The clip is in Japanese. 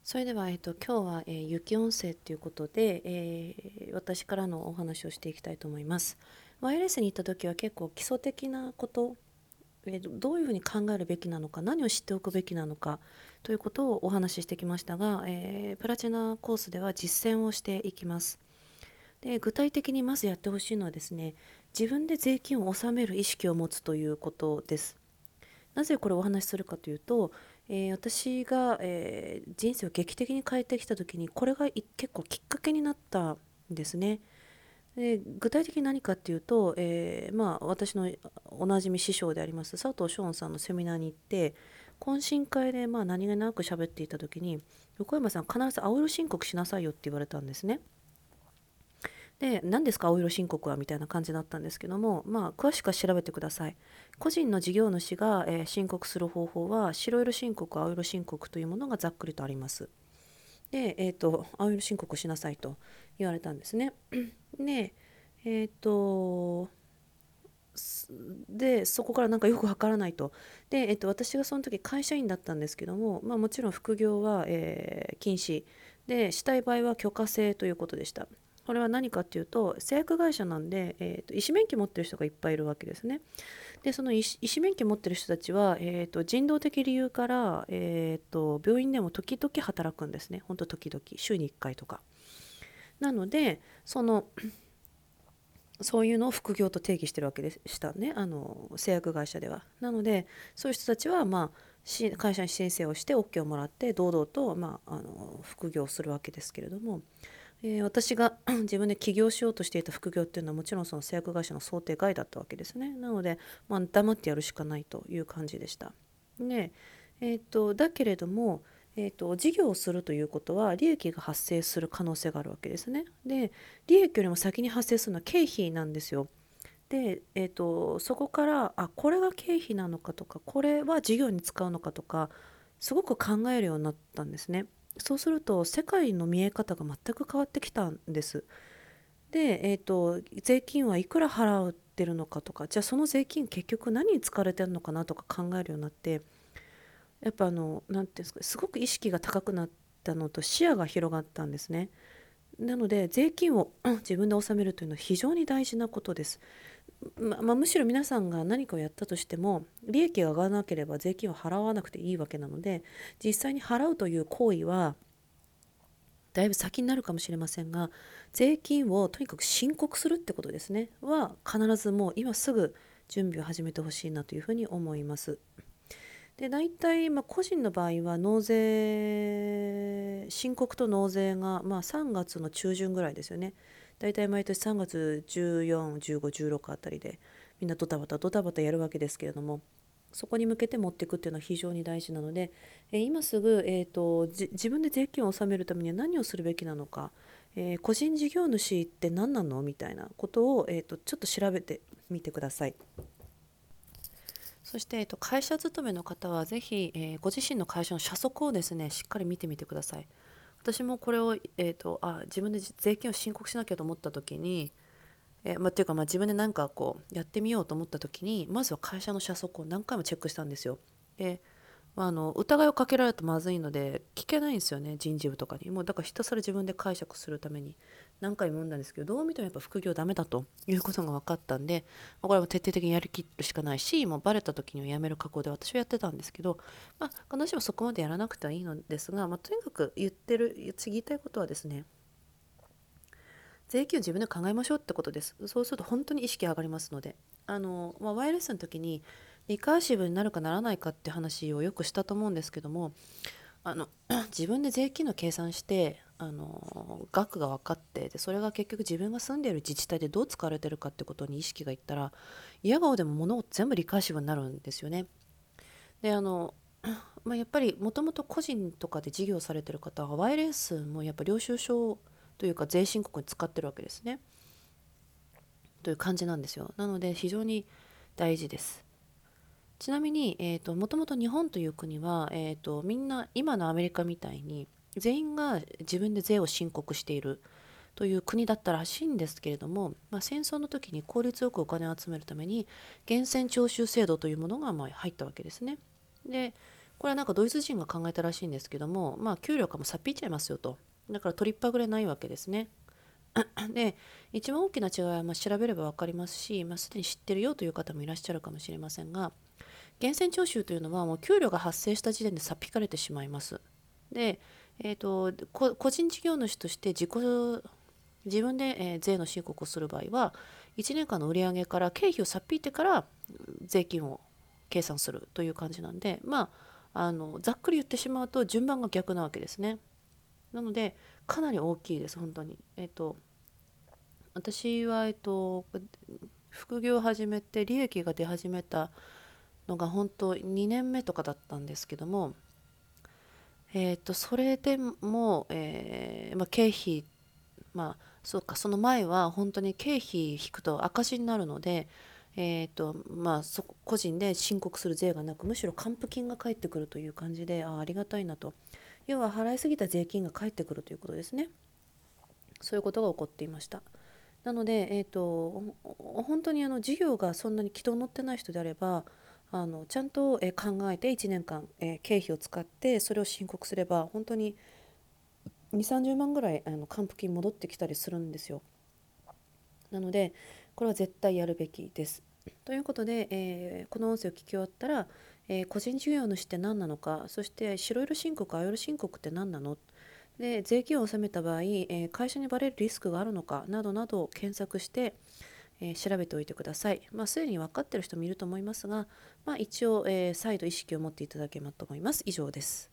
それでは、今日は、雪音声ということで、私からのお話をしていきたいと思います。ワイヤレスに行った時は結構基礎的なこと、どういうふうに考えるべきなのか、何を知っておくべきなのかということをお話ししてきましたが、プラチナコースでは実践をしていきます。で、具体的にまずやってほしいのはですね、自分で税金を納める意識を持つということです。なぜこれをお話しするかというと、私が、人生を劇的に変えてきた時にこれが結構きっかけになったんですね。で、具体的に何かっていうと、私のおなじみ師匠であります佐藤翔さんのセミナーに行って、懇親会で何気なく喋っていた時に、横山さん必ず青色申告しなさいよって言われたんですね。で、何ですか青色申告はみたいな感じだったんですけども、詳しくは調べてください。個人の事業主が、申告する方法は、白色申告、青色申告というものがざっくりとあります。で、青色申告しなさいと言われたんですね。で、えっ、と、そこからなんかよくわからないと。で、私がその時会社員だったんですけども、もちろん副業は、禁止で、したい場合は許可制ということでした。これは何かっていうと、製薬会社なんで、医師免許持ってる人がいっぱいいるわけですね。で、その医師免許持ってる人たちは、人道的理由から、病院でも時々働くんですね。ほんと時々、週に1回とか。なので、そういうのを副業と定義してるわけでしたね、製薬会社では。なので、そういう人たちは、会社に申請をして OK をもらって堂々と、副業をするわけですけれども、私が自分で起業しようとしていた副業っていうのはもちろんその製薬会社の想定外だったわけですね。なので、黙ってやるしかないという感じでした。で、だけれども、事業をするということは利益が発生する可能性があるわけですね。で、利益よりも先に発生するのは経費なんですよ。で、そこからこれが経費なのかとか、これは事業に使うのかとか、すごく考えるようになったんですね。そうすると世界の見え方が全く変わってきたんです。で、税金はいくら払ってるのかとか、じゃあその税金結局何に使われてるのかなとか考えるようになって、やっぱなんていうんですか、すごく意識が高くなったのと視野が広がったんですね。なので税金を自分で納めるというのは非常に大事なことです。むしろ皆さんが何かをやったとしても利益が上がらなければ税金を払わなくていいわけなので、実際に払うという行為はだいぶ先になるかもしれませんが、税金をとにかく申告するってことですねは必ずもう今すぐ準備を始めてほしいなというふうに思います。で、大体、個人の場合は申告と納税が、3月の中旬ぐらいですよね。大体毎年3月14、15、16あたりでみんなドタバタドタバタやるわけですけれども、そこに向けて持っていくっていうのは非常に大事なので、今すぐ、自分で税金を納めるためには何をするべきなのか、個人事業主って何なのみたいなことを、ちょっと調べてみてください。そして、会社勤めの方はぜひ、ご自身の会社の社則をですね、しっかり見てみてください。私もこれを、自分で税金を申告しなきゃと思った時に、っていうか、自分で何かこうやってみようと思った時に、まずは会社の社則を何回もチェックしたんですよ。で、疑いをかけられるとまずいので聞けないんですよね、人事部とかに。もうだからひたすら自分で解釈するために何回も読んだんですけど、どう見てもやっぱ副業ダメだということが分かったんで、これは徹底的にやりきるしかないし、もうバレた時にはやめる覚悟で私はやってたんですけど、必ずしもそこまでやらなくてはいいのですが、とにかく言いたいことはですね、税金を自分で考えましょうってことです。そうすると本当に意識上がりますので。ワイヤレスの時にリカーシブになるかならないかって話をよくしたと思うんですけども、自分で税金の計算して額が分かって、でそれが結局自分が住んでいる自治体でどう使われてるかってことに意識がいったら、嫌顔でも物を全部リカーシブになるんですよね。で、やっぱりもともと個人とかで事業されてる方はワイヤレスもやっぱ領収書というか税申告に使ってるわけですね、という感じなんですよ。なので非常に大事です。ちなみに、もともと日本という国は、みんな今のアメリカみたいに全員が自分で税を申告しているという国だったらしいんですけれども、戦争の時に効率よくお金を集めるために源泉徴収制度というものが入ったわけですね。で、 これはなんかドイツ人が考えたらしいんですけども、まあ給料かもさっぴいちゃいますよと。だから取りっぱぐれないわけですね。で、一番大きな違いはまあ調べれば分かりますし、まあ、すでに知ってるよという方もいらっしゃるかもしれませんが、源泉徴収というのはもう給料が発生した時点でさっ引かれてしまいます。で、個人事業主として自分で税の申告をする場合は、1年間の売上から経費をさっ引いてから税金を計算するという感じなんで、まあ、ざっくり言ってしまうと順番が逆なわけですね。なので、かなり大きいです、本当に。私は、副業を始めて利益が出始めたのが本当2年目とかだったんですけども、それでも、まあ、経費、まあ、そうか、その前は本当に経費引くと赤字になるので、まあ、個人で申告する税がなく、むしろ還付金が返ってくるという感じで、ありがたいなと。要は払いすぎた税金が返ってくるということですね。そういうことが起こっていました。なので、本当に事業がそんなに軌道に乗ってない人であれば、ちゃんと考えて1年間、経費を使ってそれを申告すれば、本当に2、30万ぐらい還付金戻ってきたりするんですよ。なので、これは絶対やるべきです。ということで、この音声を聞き終わったら、個人事業主って何なのか、そして白色申告、青色申告って何なの、で税金を納めた場合、会社にバレるリスクがあるのかなどなどを検索して、調べておいてください。まあ、すでに分かっている人もいると思いますが、まあ、一応、再度意識を持っていただければと思います。以上です。